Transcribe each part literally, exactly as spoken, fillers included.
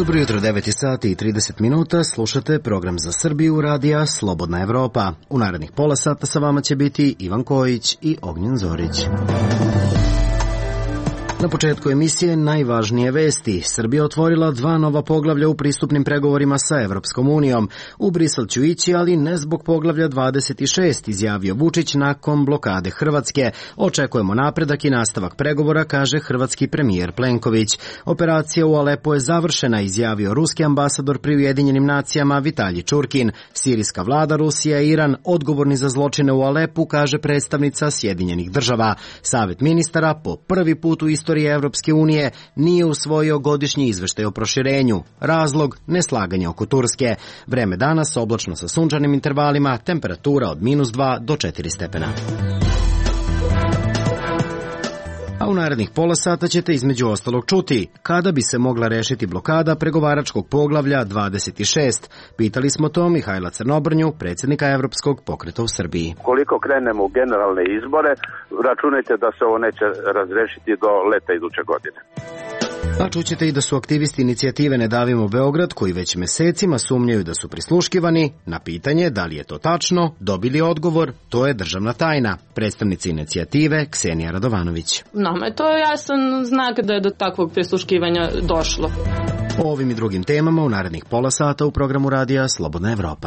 Dobro jutro, devet sati i trideset minuta, slušate program za Srbiju radija Slobodna Evropa. U narednih pola sata sa vama će biti Ivan Kojić i Ognjen Zorić. Na početku emisije najvažnije vesti. Srbija otvorila dva nova poglavlja u pristupnim pregovorima sa Evropskom unijom. U Brisel ću ići, ali ne zbog poglavlja dvadeset šest, izjavio Vučić nakon blokade Hrvatske. Očekujemo napredak i nastavak pregovora, kaže hrvatski premijer Plenković. Operacija u Alepu je završena, izjavio ruski ambasador pri Ujedinjenim nacijama Vitalij Čurkin. Sirijska vlada, Rusija i Iran odgovorni za zločine u Alepu, kaže predstavnica Sjedinjenih država. Savet ministara po prvi put u istoriji Evropske unije nije usvojio godišnji izveštaj o proširenju. Razlog neslaganje oko Turske. Vreme danas oblačno sa sunčanim intervalima, temperatura od minus dva do četiri stepena. A u narednih pola sata ćete između ostalog čuti kada bi se mogla rešiti blokada pregovaračkog poglavlja dvadeset šest. Pitali smo to Mihajla Crnobrnju, predsjednika Evropskog pokreta u Srbiji. Koliko krenemo u generalne izbore, računajte da se ovo neće razrešiti do leta iduće godine. A čućete i da su aktivisti inicijative Ne davimo Beograd, koji već mesecima sumnjaju da su prisluškivani, na pitanje da li je to tačno, dobili odgovor, to je državna tajna. Predstavnica inicijative Ksenija Radovanović. Nama je to jasan znak da je do takvog prisluškivanja došlo. O ovim i drugim temama u narednih pola sata u programu radija Slobodna Evropa.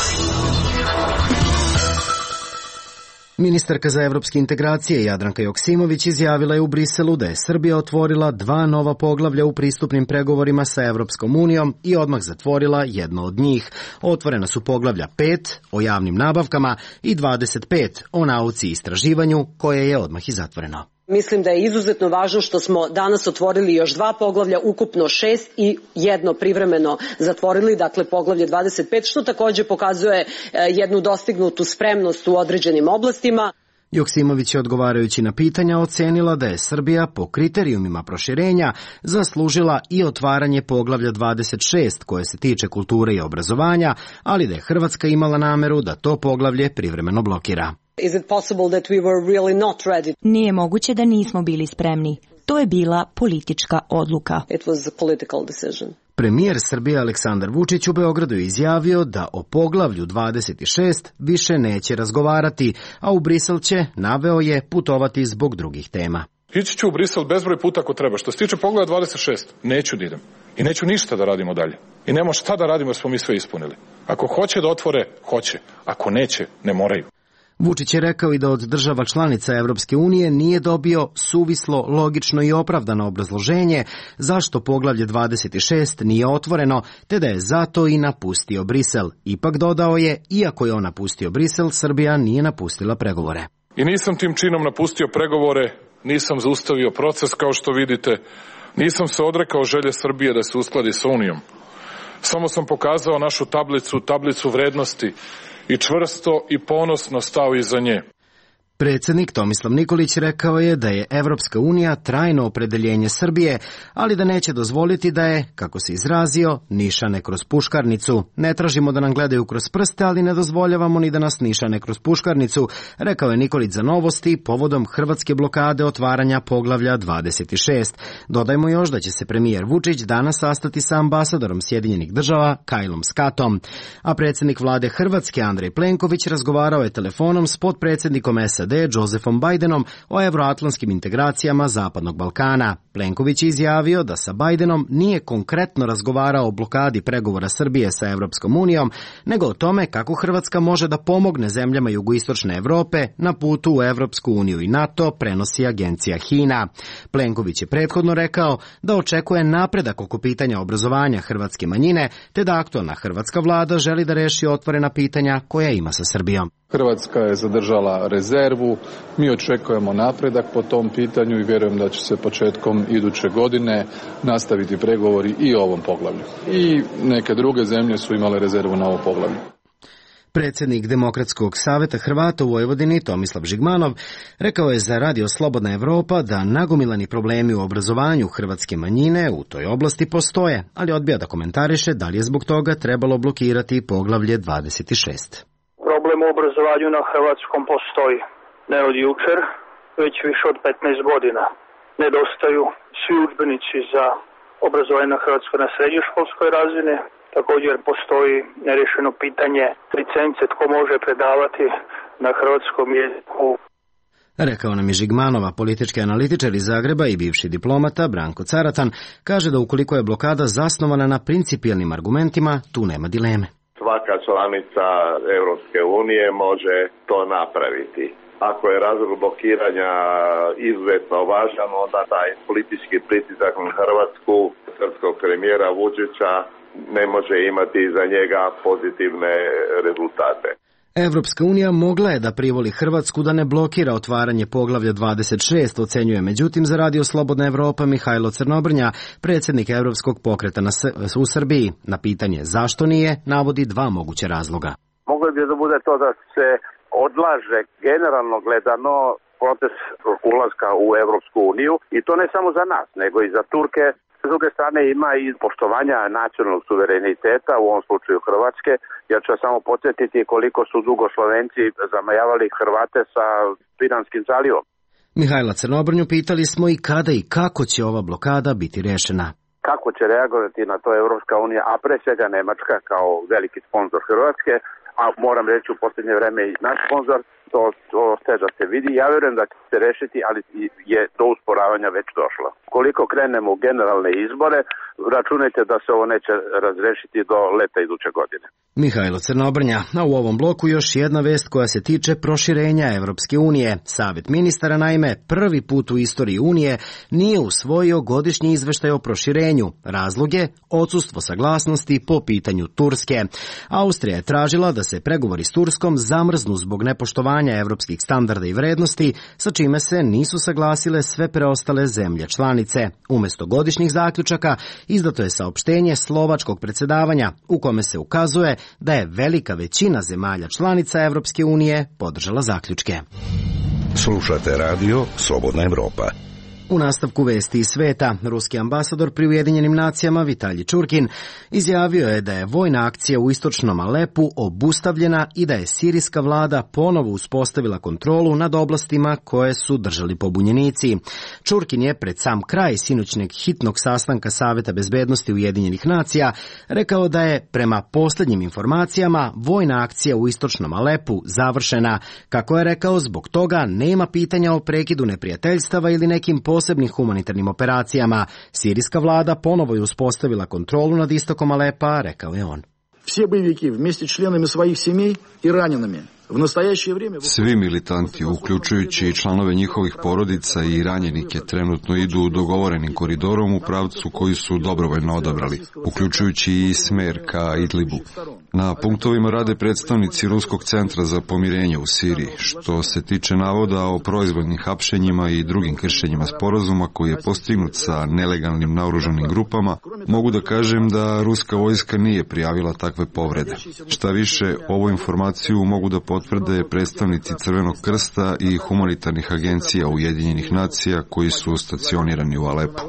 Ministarka za evropske integracije Jadranka Joksimović izjavila je u Briselu da je Srbija otvorila dva nova poglavlja u pristupnim pregovorima sa Evropskom unijom i odmah zatvorila jedno od njih. Otvorena su poglavlja pet o javnim nabavkama i dvadeset pet o nauci i istraživanju, koje je odmah i zatvoreno. Mislim da je izuzetno važno što smo danas otvorili još dva poglavlja, ukupno šest i jedno privremeno zatvorili, dakle poglavlje dvadeset pet, što također pokazuje jednu dostignutu spremnost u određenim oblastima. Joksimović je odgovarajući na pitanja ocenila da je Srbija po kriterijumima proširenja zaslužila i otvaranje poglavlja dvadeset šest koje se tiče kulture i obrazovanja, ali da je Hrvatska imala nameru da to poglavlje privremeno blokira. Is it possible that we were really not ready? Nije moguće da nismo bili spremni. To je bila politička odluka. It was a political decision. Premijer Srbije Aleksandar Vučić u Beogradu je izjavio da o poglavlju dvadeset šest više neće razgovarati, a u Brisel će, naveo je, putovati zbog drugih tema. Ići ću u Brisel bezbroj puta ako treba. Što se tiče poglavlja dvadeset šest, neću da idem. I neću ništa da radimo dalje. I nema šta da radimo jer smo mi sve ispunili. Ako hoće da otvore, hoće. Ako neće, ne moraju. Vučić je rekao i da od država članica Evropske unije nije dobio suvislo, logično i opravdano obrazloženje zašto poglavlje dvadeset šest nije otvoreno, te da je zato i napustio Brisel. Ipak dodao je, iako je on napustio Brisel, Srbija nije napustila pregovore. I nisam tim činom napustio pregovore, nisam zaustavio proces kao što vidite, nisam se odrekao želje Srbije da se uskladi sa Unijom. Samo sam pokazao našu tablicu, tablicu vrednosti, i čvrsto i ponosno stao iza nje. Predsjednik Tomislav Nikolić rekao je da je Evropska unija trajno opredeljenje Srbije, ali da neće dozvoliti da je, kako se izrazio, nišane kroz puškarnicu. Ne tražimo da nam gledaju kroz prste, ali ne dozvoljavamo ni da nas nišane kroz puškarnicu, rekao je Nikolić za Novosti povodom hrvatske blokade otvaranja poglavlja dvadeset šest. Dodajmo još da će se premijer Vučić danas sastati sa ambasadorom Sjedinjenih država Kajlom Skatom. A predsjednik vlade Hrvatske Andrej Plenković razgovarao je telefonom s potpredsjednikom S A D Josefom Bidenom o evroatlantskim integracijama Zapadnog Balkana. Plenković je izjavio da sa Bidenom nije konkretno razgovarao o blokadi pregovora Srbije sa Evropskom unijom, nego o tome kako Hrvatska može da pomogne zemljama jugoistočne Evrope na putu u Evropsku uniju i NATO, prenosi agencija HINA. Plenković je prethodno rekao da očekuje napredak oko pitanja obrazovanja hrvatske manjine, te da aktualna hrvatska vlada želi da reši otvorena pitanja koja ima sa Srbijom. Hrvatska je zadržala rezervu, mi očekujemo napredak po tom pitanju i vjerujem da će se početkom iduće godine nastaviti pregovori i o ovom poglavlju. I neke druge zemlje su imale rezervu na ovo poglavlje. Predsjednik Demokratskog saveta Hrvata u Vojvodini Tomislav Žigmanov rekao je za Radio Slobodna Evropa da nagomilani problemi u obrazovanju hrvatske manjine u toj oblasti postoje, ali odbija da komentariše da li je zbog toga trebalo blokirati poglavlje dvadeset šest. Problem u obrazovanju na hrvatskom postoji. Ne od jučer, već više od petnaest godina. Nedostaju svi udžbenici za obrazovanja na Hrvatskoj na srednjoškolskoj razini. Također postoji nerješeno pitanje licence tko može predavati na hrvatskom jeziku. Rekao nam je Žigmanova, politički analitičar iz Zagreba i bivši diplomata Branko Caratan, kaže da ukoliko je blokada zasnovana na principijelnim argumentima, tu nema dileme. Svaka članica Europske unije može to napraviti. Ako je razlog blokiranja izuzetno važan, onda taj politički pritisak na Hrvatsku srpskog premijera Vučića ne može imati za njega pozitivne rezultate. Evropska unija mogla je da privoli Hrvatsku da ne blokira otvaranje poglavlja dvadeset šest, ocenjuje međutim za Radio Slobodna Evropa Mihajlo Crnobrnja, predsjednik Evropskog pokreta na S- u Srbiji. Na pitanje zašto nije, navodi dva moguća razloga. Moglo bi da bude to da se odlaže generalno gledano proces ulaska u Evropsku uniju i to ne samo za nas, nego i za Turke. S druge strane ima i poštovanja nacionalnog suvereniteta, u ovom slučaju Hrvatske. Ja ću samo podsjetiti koliko su dugo Slovenci zamajavali Hrvate sa Piranskim zalivom. Mihajla Crnobrnju pitali smo i kada i kako će ova blokada biti rešena. Kako će reagovati na to Evropska unija, a pre svega Nemačka kao veliki sponsor Hrvatske, a moram reći u posljednje vreme i naš sponsor, to, to ste da se vidi. Ja vjerujem da će se rešiti, ali je do usporavanja već došlo. Koliko krenemo u generalne izbore, računajte da se ovo neće razrešiti do leta iduće godine. Mihajlo Crnobrnja, a u ovom bloku još jedna vest koja se tiče proširenja Evropske unije. Savet ministara, naime, prvi put u istoriji Unije nije usvojio godišnji izveštaj o proširenju. Razlog je odsustvo saglasnosti po pitanju Turske. Austrija je tražila da se pregovori s Turskom zamrznu zbog nepoštovanja evropskih standarda i vrednosti, sa čime se nisu saglasile sve preostale zemlje članice. Umesto godišnjih zaključaka izdato je saopštenje slovačkog predsjedavanja u kome se ukazuje da je velika većina zemalja članica Evropske unije podržala zaključke. Slušate radio Slobodna Evropa. U nastavku vesti iz sveta, ruski ambasador pri Ujedinjenim nacijama Vitalij Čurkin izjavio je da je vojna akcija u istočnom Alepu obustavljena i da je sirijska vlada ponovo uspostavila kontrolu nad oblastima koje su držali pobunjenici. Čurkin je pred sam kraj sinoćnjeg hitnog sastanka Saveta bezbednosti Ujedinjenih nacija rekao da je prema posljednjim informacijama vojna akcija u istočnom Alepu završena. Kako je rekao, zbog toga nema pitanja o prekidu neprijateljstava ili nekim posebnim posebnim humanitarnim operacijama. Sirijska vlada ponovo je uspostavila kontrolu nad istokom Alepa, rekao je on. Все боевики вместе с членами своих семей и ранеными. Svi militanti, uključujući i članove njihovih porodica i ranjenike, trenutno idu dogovorenim koridorom u pravcu koji su dobrovoljno odabrali, uključujući i smer ka Idlibu. Na punktovima rade predstavnici Ruskog centra za pomirenje u Siriji. Što se tiče navoda o proizvoljnim hapšenjima i drugim kršenjima sporazuma koji je postignut sa nelegalnim naoružanim grupama, mogu da kažem da ruska vojska nije prijavila takve povrede. Šta više, ovu informaciju mogu da potvrde predstavnici Crvenog krsta i humanitarnih agencija Ujedinjenih nacija koji su stacionirani u Alepu.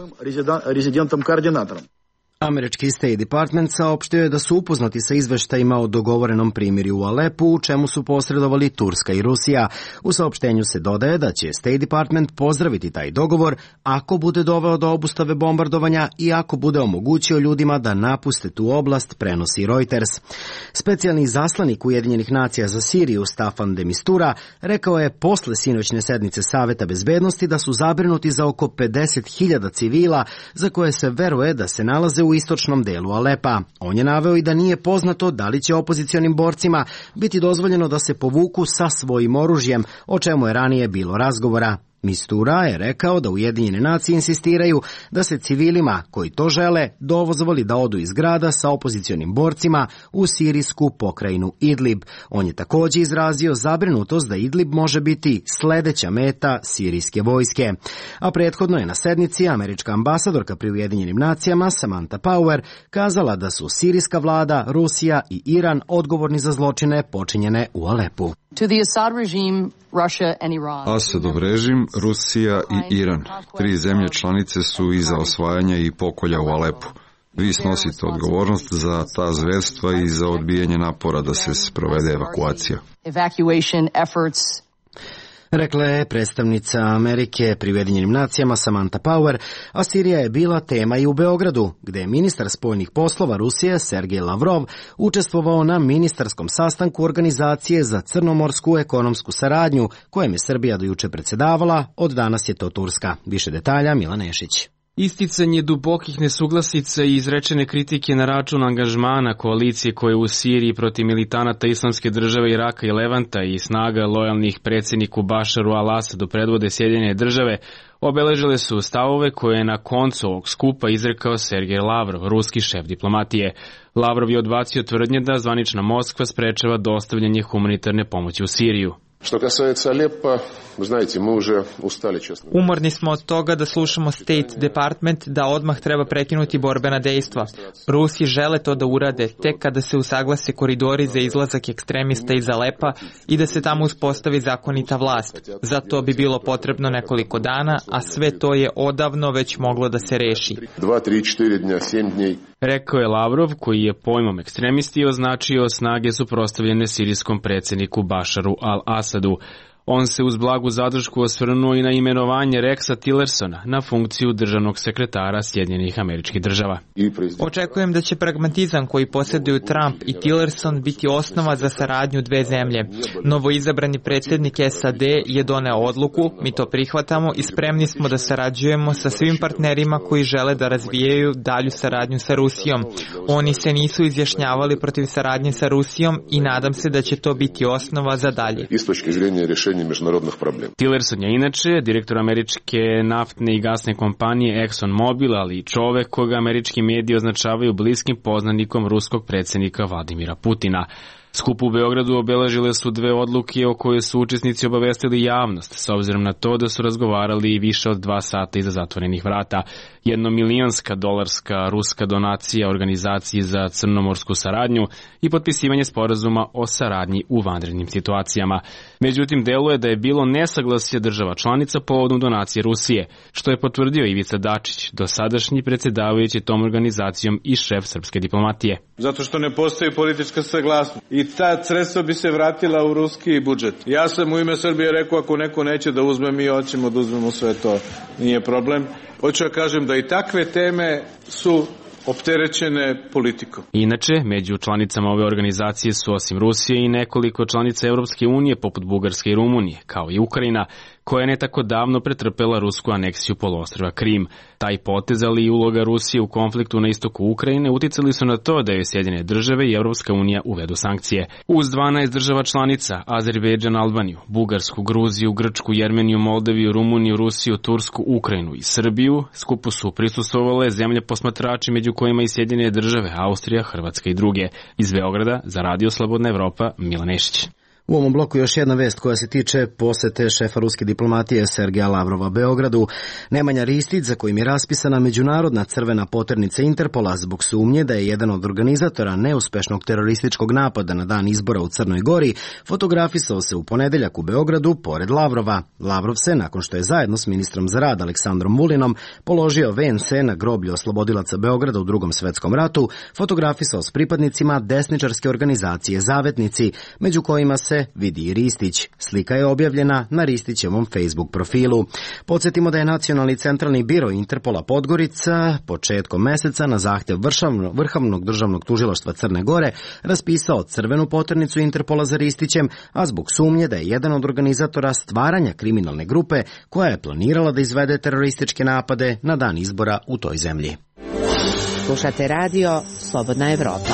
Američki State Department saopštio je da su upoznati sa izveštajima o dogovorenom primirju u Alepu, u čemu su posredovali Turska i Rusija. U saopštenju se dodaje da će State Department pozdraviti taj dogovor ako bude doveo do obustave bombardovanja i ako bude omogućio ljudima da napuste tu oblast, prenosi Reuters. Specijalni zaslanik Ujedinjenih nacija za Siriju Staffan de Mistura rekao je posle sinoćne sednice Saveta bezbednosti da su zabrinuti za oko pedeset hiljada civila za koje se veruje da se nalaze u u istočnom delu Alepa. On je naveo i da nije poznato da li će opozicionim borcima biti dozvoljeno da se povuku sa svojim oružjem, o čemu je ranije bilo razgovora. Mistura je rekao da Ujedinjene nacije insistiraju da se civilima koji to žele dozvoli da odu iz grada sa opozicionim borcima u sirijsku pokrajinu Idlib. On je također izrazio zabrinutost da Idlib može biti sledeća meta sirijske vojske. A prethodno je na sednici američka ambasadorka pri Ujedinjenim nacijama Samantha Power kazala da su sirijska vlada, Rusija i Iran odgovorni za zločine počinjene u Alepu. To the Assad regime, Russia and Iran. Asadov režim, Rusija i Iran. Tri zemlje članice su iza osvajanja i pokolja u Alepu. Vi snosite odgovornost za ta zverstva i za odbijanje napora da se sprovede evakuacija. Evacuation efforts. Rekla je predstavnica Amerike pri Ujedinjenim nacijama Samantha Power, a Sirija je bila tema i u Beogradu, gde je ministar spoljnih poslova Rusije Sergej Lavrov učestvovao na ministarskom sastanku Organizacije za crnomorsku ekonomsku saradnju, kojem je Srbija do juče predsedavala, od danas je to Turska. Više detalja Milan Nešić. Isticanje dubokih nesuglasica i izrečene kritike na račun angažmana koalicije koje u Siriji protiv militanata Islamske države Iraka i Levanta i snaga lojalnih predsjedniku Bašaru al-Asadu predvode Sjedinjene države obeležile su stavove koje je na koncu ovog skupa izrekao Sergej Lavrov, ruski šef diplomatije. Lavrov je odbacio tvrdnje da zvanična Moskva sprečava dostavljanje humanitarne pomoći u Siriju. Što kасается Алеппо, вы знаете, мы уже устали, честно. Umorni smo od toga da slušamo State Department da odmah treba prekinuti borbena dejstva. Rusi žele to da urade tek kada se usaglase koridori za izlazak ekstremista iz Alepa i da se tamo uspostavi zakonita vlast. Za to bi bilo potrebno nekoliko dana, a sve to je odavno već moglo da se reši. dva, tri, četiri dnja, sedam dnji. Rekao je Lavrov, koji je pojmom ekstremisti označio snage suprotstavljene sirijskom predsjedniku Bašaru al-Asadu. On se uz blagu zadršku osvrnuo i na imenovanje Rexa Tillersona na funkciju državnog sekretara Sjedinjenih Američkih Država. Očekujem da će pragmatizam koji posjeduju Trump i Tillerson biti osnova za saradnju dve zemlje. Novoizabrani predsjednik S A D je doneo odluku, mi to prihvatamo i spremni smo da sarađujemo sa svim partnerima koji žele da razvijaju dalju saradnju sa Rusijom. Oni se nisu izjašnjavali protiv saradnje sa Rusijom i nadam se da će to biti osnova za dalje. Međunarodnih problema. Tillerson je inače direktor američke naftne i gasne kompanije ExxonMobil, ali i čovek koga američki mediji označavaju bliskim poznanikom ruskog predsjednika Vladimira Putina. Skup u Beogradu obeležile su dve odluke o koje su učesnici obavestili javnost, s obzirom na to da su razgovarali više od dva sata iza zatvorenih vrata. Jednomilijonska dolarska ruska donacija Organizaciji za crnomorsku saradnju i potpisivanje sporazuma o saradnji u vanrednim situacijama. Međutim, deluje da je bilo nesaglasje država članica povodom donacije Rusije, što je potvrdio Ivica Dačić, dosadašnji predsjedavajući tom organizacijom i šef srpske diplomatije. Zato što ne postoji politička saglasnost i ta sredstva bi se vratila u ruski budžet. Ja sam u ime Srbije rekao, ako neko neće da uzme, mi hoćemo da uzmemo sve to, nije problem. Hoću da kažem da i takve teme su opterećene politikom. Inače, među članicama ove organizacije su osim Rusije i nekoliko članica Evropske unije poput Bugarske i Rumunije, kao i Ukrajina, koja je ne tako davno pretrpela rusku aneksiju poluostrva Krim. Taj potez, ali i uloga Rusije u konfliktu na istoku Ukrajine uticali su na to da je Sjedinjene države i Evropska unija uvedu sankcije. Uz dvanaest država članica, Azerbejdžan, Albaniju, Bugarsku, Gruziju, Grčku, Jermeniju, Moldaviju, Rumuniju, Rusiju, Tursku, Ukrajinu i Srbiju, skupu su prisustvovale zemlje posmatrači, među kojima i Sjedinjene države, Austrija, Hrvatska i druge. Iz Beograda za Radio Slobodna Evropa, Milan Nešić. U ovom bloku još jedna vest koja se tiče posete šefa ruske diplomatije Sergeja Lavrova Beogradu. Nemanja Ristić, za kojim je raspisana međunarodna crvena poternica Interpola zbog sumnje da je jedan od organizatora neuspešnog terorističkog napada na dan izbora u Crnoj Gori, fotografisao se u ponedeljak u Beogradu pored Lavrova. Lavrov se, nakon što je zajedno s ministrom za rad Aleksandrom Vulinom položio vence na groblju oslobodilaca Beograda u Drugom svetskom ratu, fotografisao s pripadnicima desničarske organizacije Zavetnici, među kojima se vidi i Ristić. Slika je objavljena na Ristićevom Facebook profilu. Podsjetimo da je Nacionalni centralni biro Interpola Podgorica početkom meseca na zahtjev Vrhovnog državnog tužilaštva Crne Gore raspisao crvenu poternicu Interpola za Ristićem, a zbog sumnje da je jedan od organizatora stvaranja kriminalne grupe koja je planirala da izvede terorističke napade na dan izbora u toj zemlji. Slušate radio Slobodna Evropa.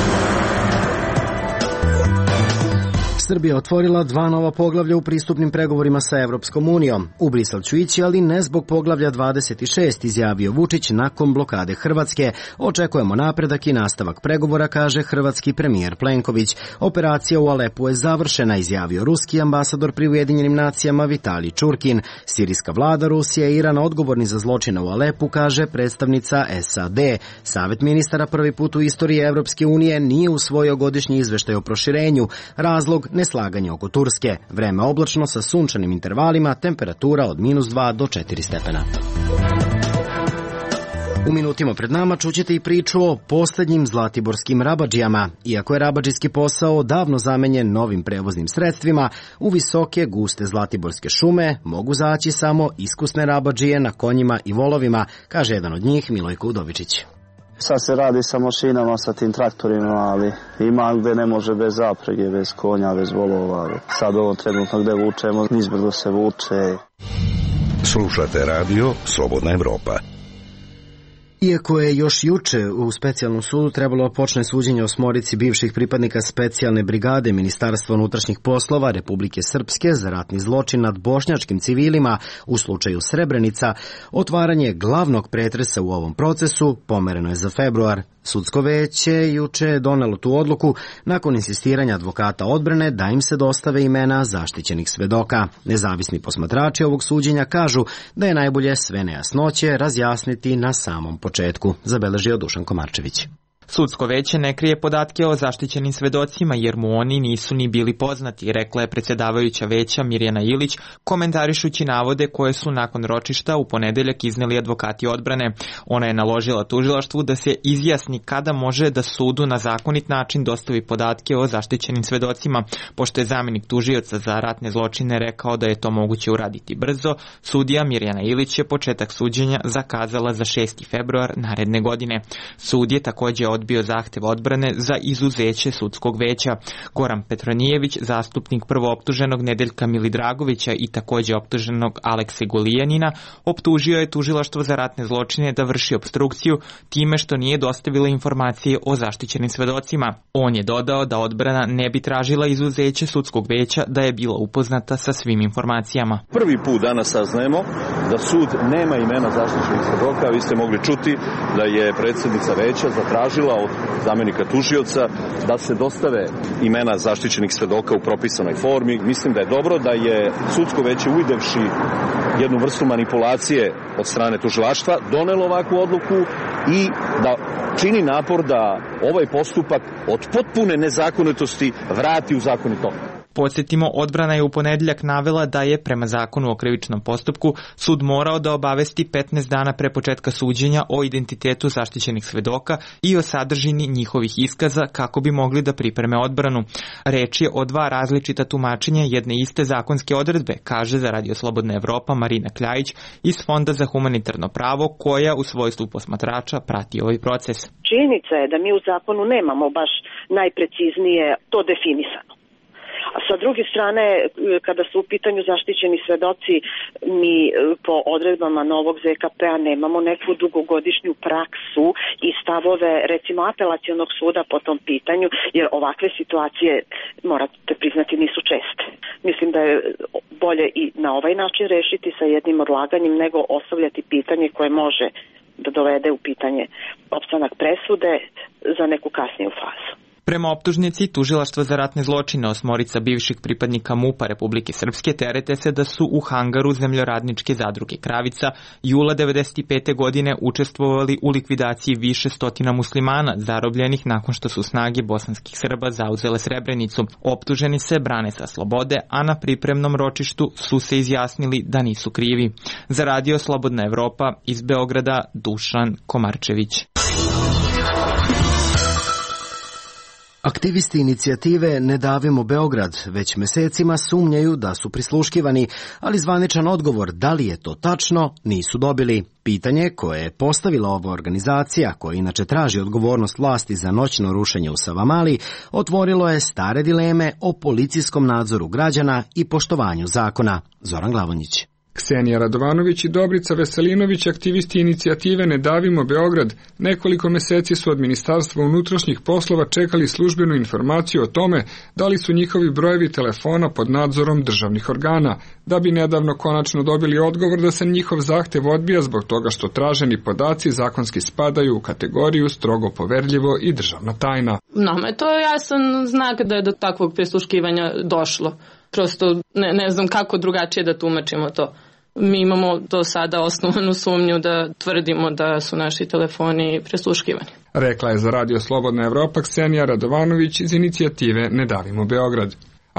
Srbija otvorila dva nova poglavlja u pristupnim pregovorima sa Evropskom unijom. U Brisel ću ići, ali ne zbog poglavlja dvadeset šest, izjavio Vučić nakon blokade Hrvatske. Očekujemo napredak i nastavak pregovora, kaže hrvatski premijer Plenković. Operacija u Alepu je završena, izjavio ruski ambasador pri Ujedinjenim nacijama Vitalij Čurkin. Sirijska vlada, Rusija i Iran odgovorni za zločine u Alepu, kaže predstavnica S A D. Savet ministara prvi put u istoriji Evropske unije nije usvojio godišnji izveštaj o proširenju. Razlog neslaganje oko Turske. Vreme oblačno sa sunčanim intervalima, temperatura od minus dva do četiri stepena. U minutima pred nama čućete i priču o posljednjim zlatiborskim rabadžijama. Iako je rabadžijski posao davno zamenjen novim prevoznim sredstvima, u visoke, guste zlatiborske šume mogu zaći samo iskusne rabadžije na konjima i volovima, kaže jedan od njih, Milojko Udovičić. Sad se radi sa mašinama, sa tim traktorima, ali ima gde ne može bez zaprege, bez konja, bez volova. Sad ovo trenutno gde vučemo, nizbrdo se vuče. Slušate radio Slobodna Evropa. Iako je još juče u specijalnom sudu trebalo počne suđenje osmorici bivših pripadnika specijalne brigade Ministarstva unutrašnjih poslova Republike Srpske za ratni zločin nad bošnjačkim civilima u slučaju Srebrenica, otvaranje glavnog pretresa u ovom procesu pomereno je za februar. Sudsko veće juče je donelo tu odluku nakon insistiranja advokata odbrane da im se dostave imena zaštićenih svedoka. Nezavisni posmatrači ovog suđenja kažu da je najbolje sve nejasnoće razjasniti na samom početku, zabeležio Dušan Komarčević. Sudsko veće ne krije podatke o zaštićenim svedocima jer mu oni nisu ni bili poznati, rekla je predsjedavajuća veća Mirjana Ilić, komentarišući navode koje su nakon ročišta u ponedeljak izneli advokati odbrane. Ona je naložila tužilaštvu da se izjasni kada može da sudu na zakonit način dostavi podatke o zaštićenim svedocima. Pošto je zamjenik tužioca za ratne zločine rekao da je to moguće uraditi brzo, sudija Mirjana Ilić je početak suđenja zakazala za šesti februar naredne godine. Sud je također odbio zahtev odbrane za izuzeće sudskog veća. Goran Petronijević, zastupnik prvooptuženog Nedeljka Milidragovića i također optuženog Alekse Gulijanina, optužio je tužilaštvo za ratne zločine da vrši opstrukciju time što nije dostavila informacije o zaštićenim svedocima. On je dodao da odbrana ne bi tražila izuzeće sudskog veća da je bila upoznata sa svim informacijama. Prvi put danas saznajemo da sud nema imena zaštićenih svedoka. Vi ste mogli čuti da je predsjednica veća zatražila od zamjenika tužioca da se dostave imena zaštićenih svedoka u propisanoj formi. Mislim da je dobro da je sudsko veće, uvidevši jednu vrstu manipulacije od strane tužilaštva, donelo ovakvu odluku i da čini napor da ovaj postupak od potpune nezakonitosti vrati u zakonito. Podsjetimo, odbrana je u ponedjeljak navela da je prema zakonu o krivičnom postupku sud morao da obavesti petnaest dana pre početka suđenja o identitetu zaštićenih svedoka i o sadržini njihovih iskaza kako bi mogli da pripreme odbranu. Reč je o dva različita tumačenja jedne iste zakonske odredbe, kaže za Radio Slobodna Evropa Marina Kljajić iz Fonda za humanitarno pravo koja u svojstvu posmatrača prati ovaj proces. Činjenica je da mi u zakonu nemamo baš najpreciznije to definisano. A sa druge strane, kada su u pitanju zaštićeni svedoci, mi po odredbama novog Z K P-a nemamo neku dugogodišnju praksu i stavove, recimo, apelacionog suda po tom pitanju, jer ovakve situacije, morate priznati, nisu česte. Mislim da je bolje i na ovaj način rešiti sa jednim odlaganjem nego ostavljati pitanje koje može da dovede u pitanje opstanak presude za neku kasniju fazu. Prema optužnici, tužilaštvo za ratne zločine osmorica bivših pripadnika MUP-a Republike Srpske terete se da su u hangaru zemljoradničke zadruge Kravica jula devedeset pete godine učestvovali u likvidaciji više stotina muslimana zarobljenih nakon što su snage bosanskih Srba zauzele Srebrenicu. Optuženi se brane sa slobode, a na pripremnom ročištu su se izjasnili da nisu krivi. Za Radio Slobodna Evropa iz Beograda, Dušan Komarčević. Aktivisti inicijative Ne davimo Beograd već mesecima sumnjaju da su prisluškivani, ali zvaničan odgovor da li je to tačno nisu dobili. Pitanje koje je postavila ova organizacija, koja inače traži odgovornost vlasti za noćno rušenje u Savamali, otvorilo je stare dileme o policijskom nadzoru građana i poštovanju zakona. Zoran Glavonjić. Ksenija Radovanović i Dobrica Veselinović, aktivisti inicijative Ne davimo Beograd, nekoliko meseci su od Ministarstva unutrašnjih poslova čekali službenu informaciju o tome da li su njihovi brojevi telefona pod nadzorom državnih organa, da bi nedavno konačno dobili odgovor da se njihov zahtev odbija zbog toga što traženi podaci zakonski spadaju u kategoriju strogo poverljivo i državna tajna. Nama je to jasan znak da je do takvog prisluškivanja došlo. Prosto ne, ne znam kako drugačije da tumačimo to. Mi imamo do sada osnovanu sumnju da tvrdimo da su naši telefoni prisluškivani. Rekla je za Radio Slobodna Evropa Ksenija Radovanović iz inicijative Ne davimo Beograd.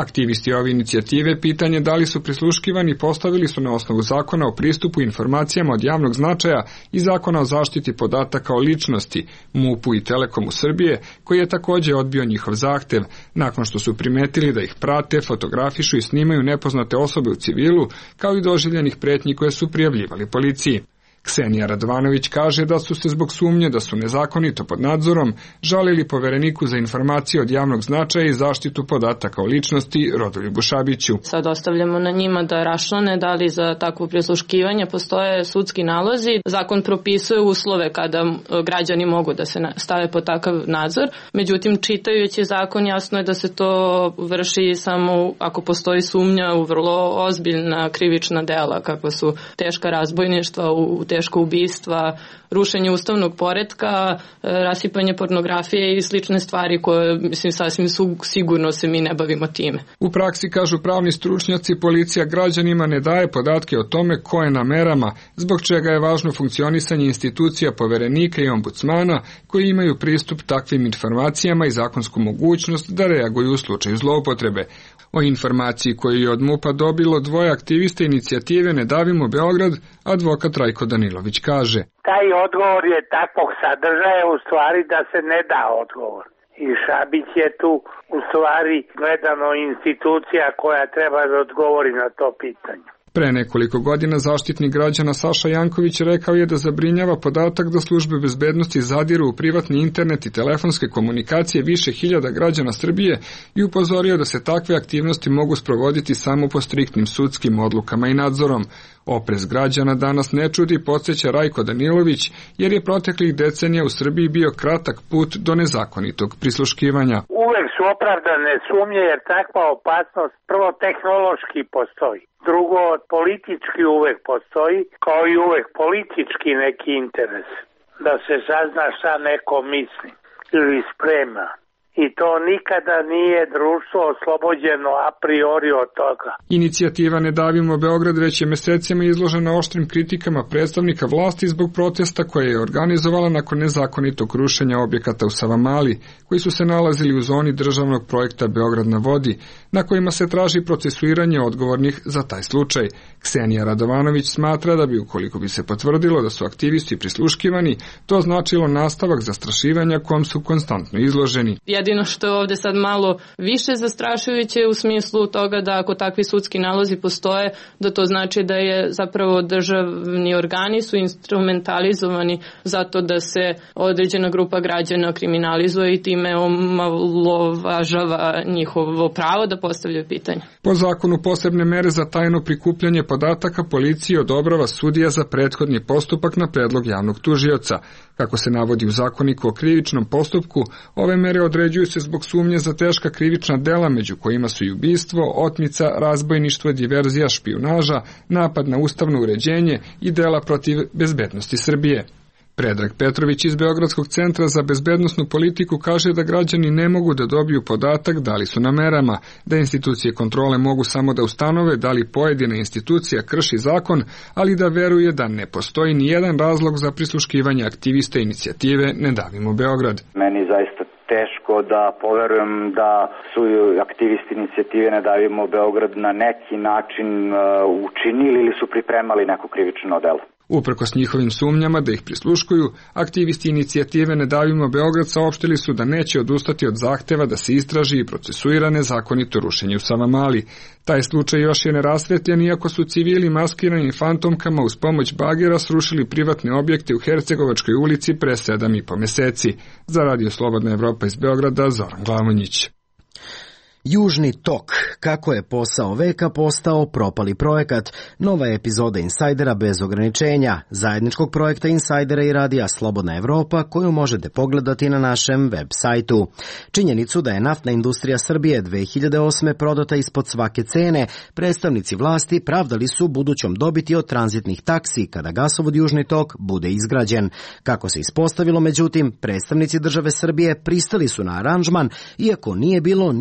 Aktivisti ove inicijative pitanje da li su prisluškivani postavili su na osnovu zakona o pristupu informacijama od javnog značaja i zakona o zaštiti podataka o ličnosti, MUP-u i Telekomu Srbije, koji je takođe odbio njihov zahtev, nakon što su primetili da ih prate, fotografišu i snimaju nepoznate osobe u civilu, kao i doživljenih pretnji koje su prijavljivali policiji. Ksenija Radovanović kaže da su se zbog sumnje da su nezakonito pod nadzorom žalili Povereniku za informacije od javnog značaja i zaštitu podataka o ličnosti Rodoljubu Šabiću. Sad ostavljamo na njima da raščlane da li za takvo prisluškivanje postoje sudski nalozi. Zakon propisuje uslove kada građani mogu da se stave pod takav nadzor. Međutim, čitajući zakon jasno je da se to vrši samo ako postoji sumnja u vrlo ozbiljna krivična dela, kako su teška razbojništva, u teško ubistva, rušenje ustavnog poretka, rasipanje pornografije i slične stvari koje, mislim, sasvim sigurno se mi ne bavimo time. U praksi, kažu pravni stručnjaci, policija građanima ne daje podatke o tome ko je na merama, zbog čega je važno funkcionisanje institucija Poverenika i ombudsmana koji imaju pristup takvim informacijama i zakonsku mogućnost da reaguju u slučaju zloupotrebe. O informaciji koju je od MUP-a dobilo dvoje aktiviste inicijative Ne davimo Beograd, advokat Rajko Danilović kaže: taj odgovor je takvog sadržaja u stvari da se ne da odgovor. I Šabić je tu u stvari gledano institucija koja treba da odgovori na to pitanje. Pre nekoliko godina Zaštitnik građana Saša Janković rekao je da zabrinjava podatak da službe bezbednosti zadiru u privatni internet i telefonske komunikacije više hiljada građana Srbije i upozorio da se takve aktivnosti mogu sprovoditi samo po striktnim sudskim odlukama i nadzorom. Oprez građana danas ne čudi, podsjeća Rajko Danilović, jer je proteklih decenija u Srbiji bio kratak put do nezakonitog prisluškivanja. Uvek su opravdane sumnje jer takva opasnost prvo tehnološki postoji. Drugo, politički uvek postoji, kao i uvek politički neki interes, da se sazna šta neko misli ili sprema. I to nikada nije društvo oslobođeno a priori od toga. Inicijativa Ne davimo Beograd već je mesecima izložena oštrim kritikama predstavnika vlasti zbog protesta koje je organizovala nakon nezakonitog rušenja objekata u Savamali, koji su se nalazili u zoni državnog projekta Beograd na vodi, na kojima se traži procesuiranje odgovornih za taj slučaj. Ksenija Radovanović smatra da bi, ukoliko bi se potvrdilo da su aktivisti prisluškivani, to značilo nastavak zastrašivanja kom su konstantno izloženi. Jedino što je ovde sad malo više zastrašujuće u smislu toga da ako takvi sudski nalozi postoje, da to znači da je zapravo državni organi su instrumentalizovani zato da se određena grupa građana kriminalizuje i time omalovažava njihovo pravo da postavljaju pitanje. Po zakonu posebne mere za tajno prikupljanje podataka policiji odobrava sudija za prethodni postupak na predlog javnog tužioca. Kako se navodi u zakoniku o krivičnom postupku, ove mere određuju se zbog sumnje za teška krivična dela, među kojima su i ubistvo, otmica, razbojništvo, diverzija, špijunaža, napad na ustavno uređenje i dela protiv bezbednosti Srbije. Predrag Petrović iz Beogradskog centra za bezbednosnu politiku kaže da građani ne mogu da dobiju podatak da li su na merama, da institucije kontrole mogu samo da ustanove da li pojedina institucija krši zakon, ali da veruje da ne postoji ni jedan razlog za prisluškivanje aktivista inicijative Ne davimo Beograd. Meni zaista teško da poverujem da su aktivisti inicijative Ne davimo Beograd na neki način učinili ili su pripremali neko krivično delo. Uprkos njihovim sumnjama da ih prisluškuju, aktivisti inicijative Ne davimo Beograd saopštili su da neće odustati od zahteva da se istraži i procesuira nezakonito rušenje u Savamali. Taj slučaj još je nerasvetljen, iako su civili maskirani fantomkama uz pomoć bagera srušili privatne objekte u Hercegovačkoj ulici pre sedam i po meseci. Za Radio Slobodna Evropa iz Beograda, Zoran Glamonjić. Južni tok, kako je posao veka postao propali projekat, nova epizoda Insajdera bez ograničenja, zajedničkog projekta Insajdera i radija Slobodna Evropa, koju možete pogledati na našem web sajtu. Činjenicu da je naftna industrija Srbije dve hiljade osme prodata ispod svake cene, predstavnici vlasti pravdali su budućom dobiti od tranzitnih taksi kada gasovod Južni tok bude izgrađen. Kako se ispostavilo, međutim, predstavnici države Srbije pristali su na aranžman, iako nije bilo nikakvih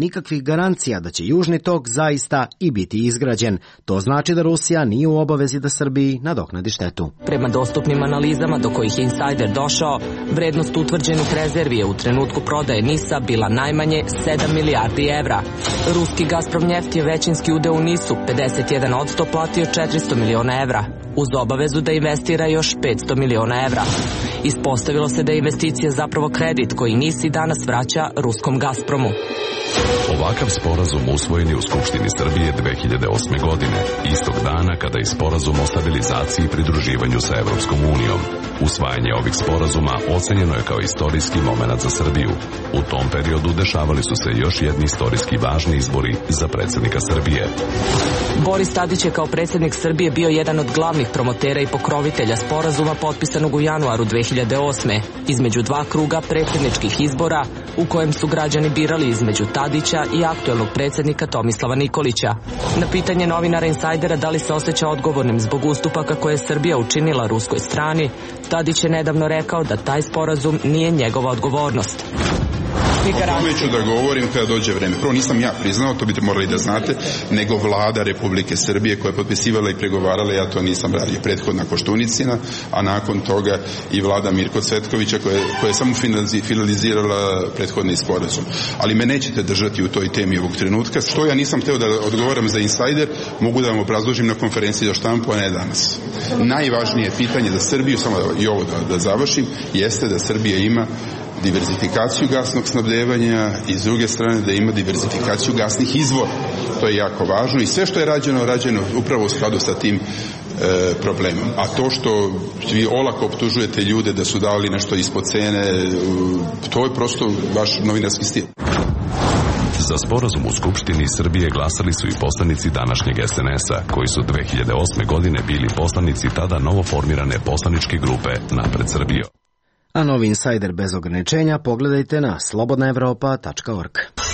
garancija da će Južni tok zaista i biti izgrađen. To znači da Rusija nije u obavezi da Srbiji nadoknadi štetu. Prema dostupnim analizama do kojih je Insider došao, vrednost utvrđenih rezervi je u trenutku prodaje NIS-a bila najmanje sedam milijardi evra. Ruski Gazprom Neft je većinski udeo u NIS-u, pedeset jedan posto platio četiristo miliona evra, uz obavezu da investira još petsto miliona evra. Ispostavilo se da je investicija zapravo kredit koji NIS i danas vraća ruskom Gazpromu. Ovakav sporazum usvojen je u Skupštini Srbije dve hiljade osme. godine, istog dana kada je sporazum o stabilizaciji i pridruživanju sa Evropskom unijom. Usvajanje ovih sporazuma ocenjeno je kao istorijski moment za Srbiju. U tom periodu dešavali su se još jedni istorijski važni izbori za predsjednika Srbije. Boris Tadić je kao predsjednik Srbije bio jedan od glavnih promotera i pokrovitelja sporazuma potpisanog u januaru dve hiljade osme. između dva kruga predsjedničkih izbora u kojem su građani birali između Tadića i aktuelnog predsjednika Tomislava Nikolića. Na pitanje novinara Insajdera da li se osjeća odgovornim zbog ustupaka koje je Srbija učinila ruskoj strani, Tadić je nedavno rekao da taj sporazum nije njegova odgovornost. O tome ću da govorim kada dođe vreme. Prvo, nisam ja priznao, to biste morali da znate, nego vlada Republike Srbije koja je potpisivala i pregovarala, ja to nisam radio, prethodna Koštunicina, a nakon toga i vlada Mirko Cvetkovića koja, koja je samo finalizirala prethodni sporazum. Ali me nećete držati u toj temi ovog trenutka. Što ja nisam hteo da odgovaram za Insider, mogu da vam obrazložim na konferenciji za štampu, a ne danas. Najvažnije pitanje za Srbiju, samo da, i ovo da, da završim, jeste da Srbija ima diverzifikaciju gasnog snabdevanja i s druge strane da ima diverzifikaciju gasnih izvora. To je jako važno i sve što je rađeno, rađeno upravo u skladu sa tim e, problemom. A to što vi olako optužujete ljude da su dali nešto ispod cene, to je prosto vaš novinarski stil. Za sporazum u Skupštini Srbije glasali su i poslanici današnjeg S N S-a, koji su dve hiljade osme. godine bili poslanici tada novoformirane poslaničke grupe Napred Srbijo. A novi Insider bez ograničenja pogledajte na slobodna evropa tačka org.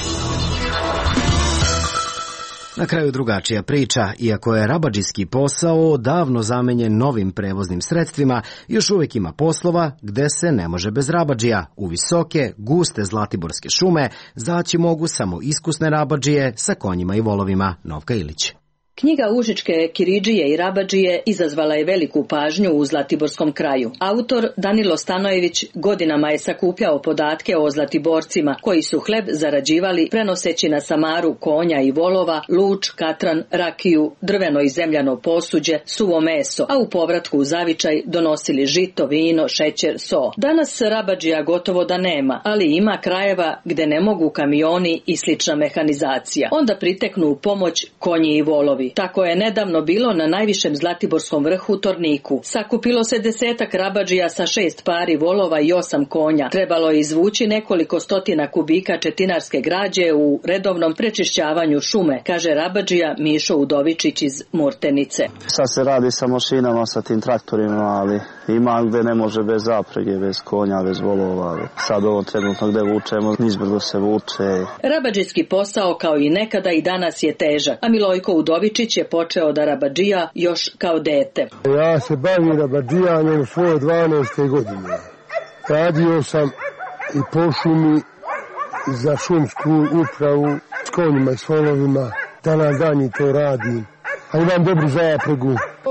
Na kraju drugačija priča, iako je rabadžijski posao davno zamenjen novim prevoznim sredstvima, još uvijek ima poslova gde se ne može bez rabadžija. U visoke, guste zlatiborske šume zaći mogu samo iskusne rabadžije sa konjima i volovima. Novka Ilić. Knjiga Užičke Kiridžije i Rabadžije izazvala je veliku pažnju u Zlatiborskom kraju. Autor Danilo Stanojević godinama je sakupljao podatke o Zlatiborcima koji su hleb zarađivali prenoseći na samaru konja i volova, luč, katran, rakiju, drveno i zemljano posuđe, suvo meso, a u povratku u zavičaj donosili žito, vino, šećer, so. Danas Rabadžija gotovo da nema, ali ima krajeva gde ne mogu kamioni i slična mehanizacija. Onda priteknu u pomoć konji i volovi. Tako je nedavno bilo na najvišem Zlatiborskom vrhu Torniku. Sakupilo se desetak rabadžija sa šest pari volova i osam konja. Trebalo je izvući nekoliko stotina kubika četinarske građe u redovnom prečišćavanju šume, kaže rabadžija Mišo Udovičić iz Murtenice. Sad se radi sa mašinama, sa tim traktorima, ali ima gde ne može bez zaprege, bez konja, bez volova. Sad ovo trenutno gde vučemo, nizbrdo se vuče. Rabadžijski posao kao i nekada i danas je težak, a Milojko Udovičić je počeo da rabadžija još kao dete. Ja se bavim rabadžijanjem u svoje dvanaeste godine. Radio sam i po šumi za šumsku upravu s konjima i s volovima. Danas dan i to radim, a imam dobru zapregu.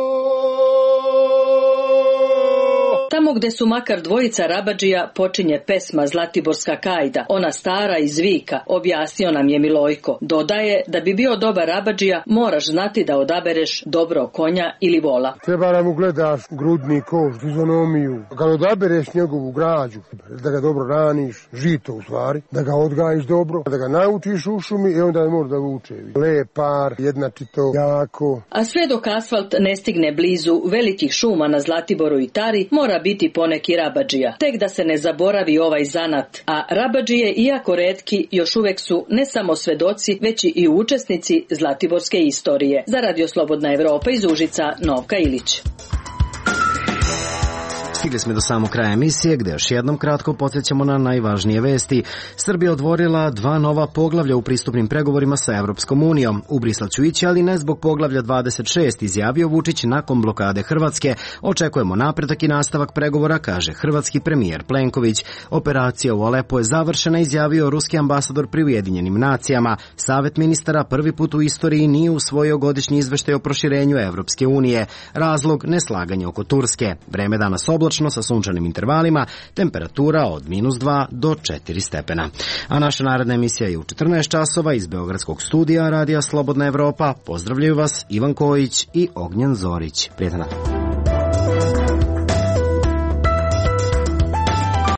Tamo gde su makar dvojica rabadžija počinje pesma Zlatiborska kajda, ona stara iz vika, objasnio nam je Milojko. Dodaje da bi bio dobar rabadžija moraš znati da odabereš dobro konja ili vola. Treba da mu gledaš grudni koš, fizionomiju, kad odabereš njegovu građu, da ga dobro raniš, žito u stvari, da ga odgajiš dobro, da ga naučiš u šumi i onda je može da vuče. Lep par, jednačito, jako. A sve dok asfalt ne stigne blizu velikih šuma na Zlatiboru i Tari, mora biti poneki rabadžija. Tek da se ne zaboravi ovaj zanat. A rabadžije, iako retki, još uvek su ne samo svedoci, već i učesnici zlatiborske istorije. Za Radio Slobodna Evropa iz Užica, Novka Ilić. Stigli smo do samog kraja emisije, gde još jednom kratko podsjećamo na najvažnije vesti. Srbija otvorila dva nova poglavlja u pristupnim pregovorima sa Evropskom unijom. U Brisel ću ići, ali ne zbog poglavlja dvadeset šest, izjavio Vučić nakon blokade Hrvatske. Očekujemo napredak i nastavak pregovora, kaže hrvatski premijer Plenković. Operacija u Alepu je završena, izjavio ruski ambasador pri Ujedinjenim nacijama. Savet ministara prvi put u istoriji nije usvojio godišnji izveštaj o proširenju Evropske unije. Razlog neslaganje oko Turske. Vreme danas oblačno sa sunčanim intervalima, temperatura od minus dva do četiri stepena. A naša naredna emisija je u četrnaest časova iz Beogradskog studija Radija Slobodna Evropa. Pozdravljaju vas Ivan Kojić i Ognjen Zorić. Prijetan dan.